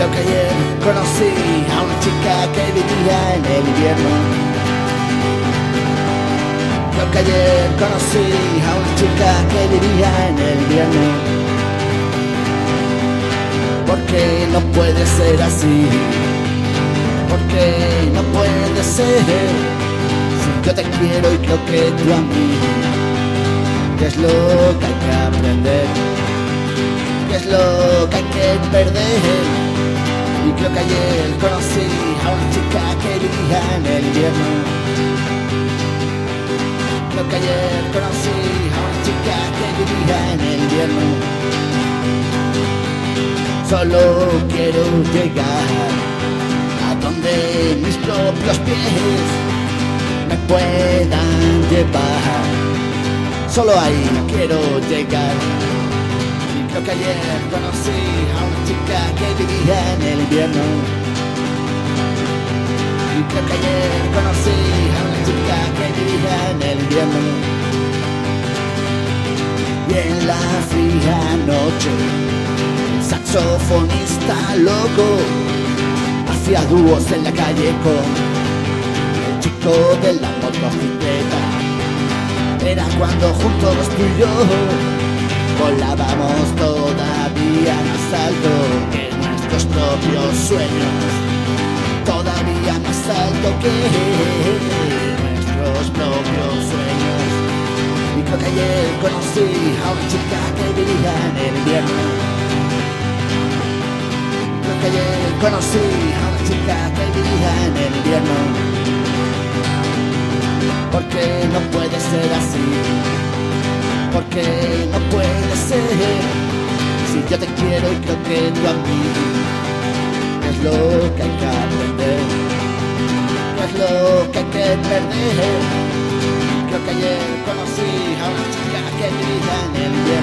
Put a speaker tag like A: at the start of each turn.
A: Creo que ayer conocí a una chica que vivía en el invierno. Creo que ayer conocí a una chica que vivía en el invierno. Porque no puede ser así. Porque no puede ser. Si yo te quiero y creo que tú a mí. ¿Qué es lo que hay que aprender? ¿Qué es lo que hay que perder? Y creo que ayer conocí a una chica que vivía en el invierno. Creo que ayer conocí a una chica que vivía en el invierno. Solo quiero llegar a donde mis propios pies me puedan llevar. Solo ahí quiero llegar. Y creo que ayer conocí a una chica que vivía en el invierno. Y creo que ayer conocí a una chica que vivía en el invierno. Y en la fría noche el saxofonista loco hacía dúos en la calle con el chico de la motocicleta. Era cuando juntos tú y yo volábamos todavía más alto que nuestros propios sueños. Todavía más alto que nuestros propios sueños. Y creo que ayer conocí a una chica que vivía en el invierno. Creo que ayer conocí a una chica que vivía en el invierno. Porque no puede ser así. Porque no puede ser. Si yo te quiero y creo que tú a mí. ¿Qué es lo que hay que aprender? ¿Qué es lo que hay que perder? Creo que ayer conocí a una chica que vivía en el invierno.